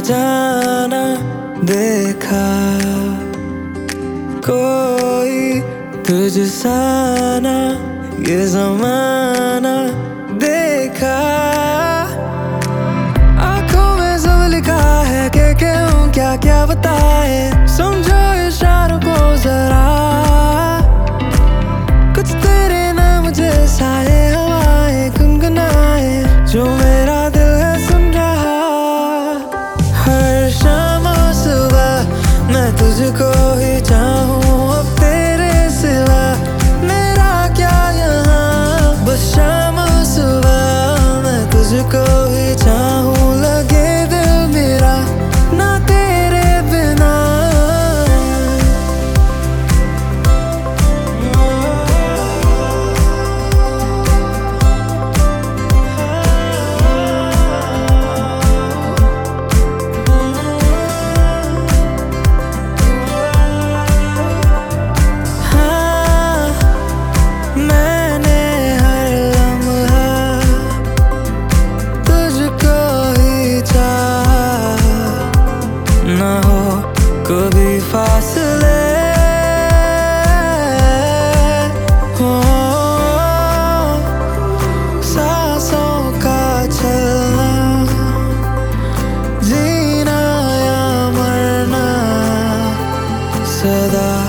जाना देखा कोई तुझसा ना ये ज़माना देखा। आँखों में सब लिखा है कि क्यों क्या क्या बताए, समझो इशारों को जरा। कुछ तेरे नाम जैसा है हवाएं गुनगुनाए, जो मेरा दिल है सुन रहा। हर शाम और सुबह मैं तुझको ही चाहूँ, अब तेरे सिवा मेरा क्या यहाँ। बस शाम और सुबह मैं तुझको ही चाहूँ, लगे दिल मेरा ना तेरे बिना। ना हो कभी फासले हो, सांसों का चलना, जीना या मरना सदा